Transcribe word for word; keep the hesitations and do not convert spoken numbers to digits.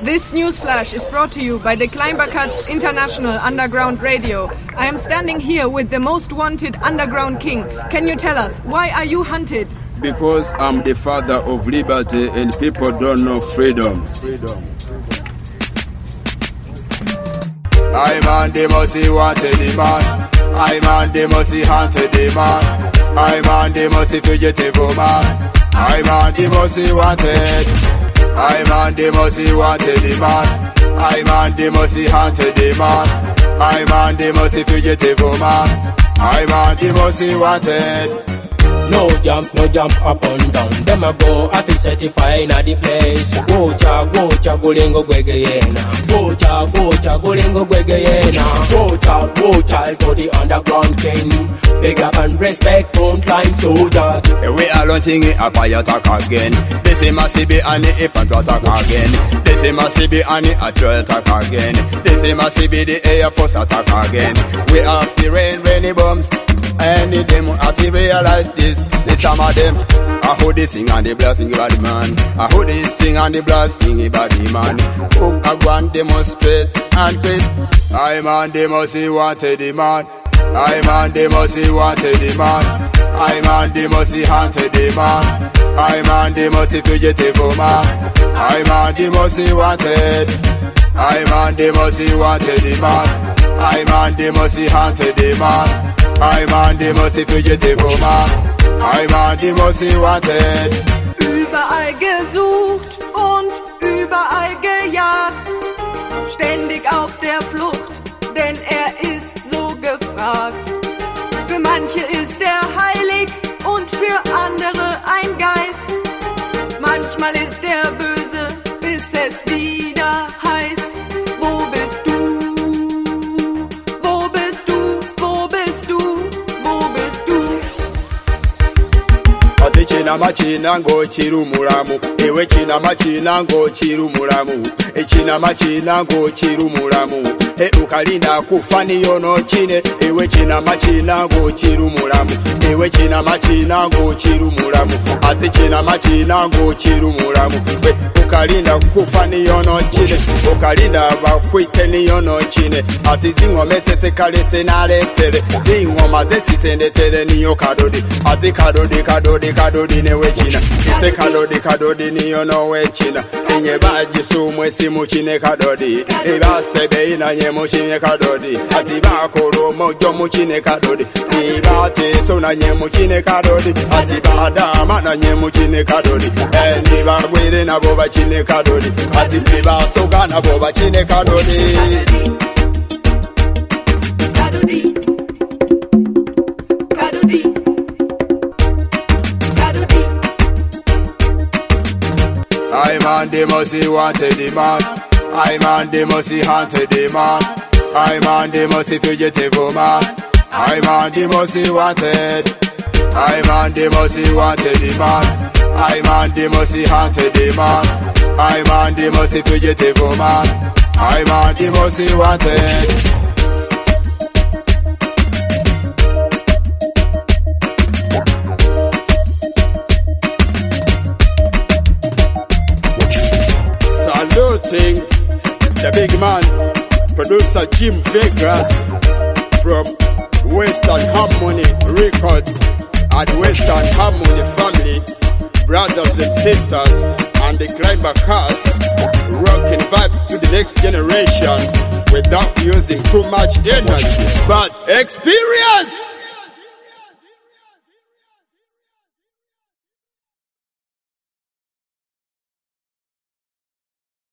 This news flash is brought to you by the Climber Cuts International Underground Radio. I am standing here with the most wanted underground king. Can you tell us, why are you hunted? Because I'm the father of liberty and people don't know freedom. Freedom. I'm on the most wanted man. I'm on the most haunted man. I'm on the most fugitive man. I'm on the most wanted. I'm on the most wanted man. I'm on the most haunted man. I'm on the most fugitive man. I'm on the most wanted. No jump, no jump up and down. Them a go, I feel certified na the place. Gocha, gocha, golingo gwege yena. Gocha, gocha, golingo gwege yena. Gocha, gocha for the underground king. Big up and respect frontline soldiers. We are launching a fire attack again. This is massive and the infantry attack again. This is massive and the artillery attack again. This is massive the air force attack again. We are fearing rainy bombs. Any them have to realize this. This some of them. I heard this sing and the blasting body man. I heard this sing and the blasting body man. Who I go and demonstrate and quit. I'm on the most wanted man. I'm on the most wanted man. I'm on the most haunted man. I'm on the most fugitive man. I'm on the most wanted. I'm on the most wanted man. I'm on the most haunted man. I'm on the most fugitive man. I'm on the most wanted. Überall gesucht und überall gejagt. Ständig auf der Flucht, denn er ist so gefragt. Für manche ist er heilig und für andere ein Geist. Manchmal ist er böse, bis es wieder heißt: Wo bist du? Wo bist du? Wo bist du? Wo bist du? Ati china machina ngo chiru mulamu. Ewe china machina ngo chiru mulamu. E china machina ngo chiru mulamu. E ukalinda kufani yono chine. Ewe china machina ngo chiru mulamu. Ewe china machina ngo chiru mulamu. Ati china machina ngo chiru mulamu. We ukalinda kufani yono chine. Ukalinda bakwite ni yono chine. Ati zingome sese kale senale tere. Zingoma zesi sende tere niyo kadodi. Ati kadodi kadodi kadodi newe china. Ise kadodi kadodi niyo no we china. Enye baji sumwe simu chine kadodi. Eba sebe ina nye muchine kadodi. Ati bakoro mojo muchine kadodi. Iba te so na nye muchine kadodi. Ati badama na nye muchine kadodi. Eni bagwire na boba chine kadodi. Ati biba soga na boba chine kadodi. Kadodi. Kadodi. Kadodi. I'm on the most wanted man. I'm on the most haunted man. I'm on the most fugitive man. I'm on the most wanted. I'm on the most wanted man. I'm on the most haunted man. I'm on the most fugitive man. I'm on the most wanted. Saluting the big man, producer Jim Vegas from Western Harmony Records and Western Harmony family, brothers and sisters, and the Climber Cuts, rocking vibe to the next generation without using too much energy, but experience.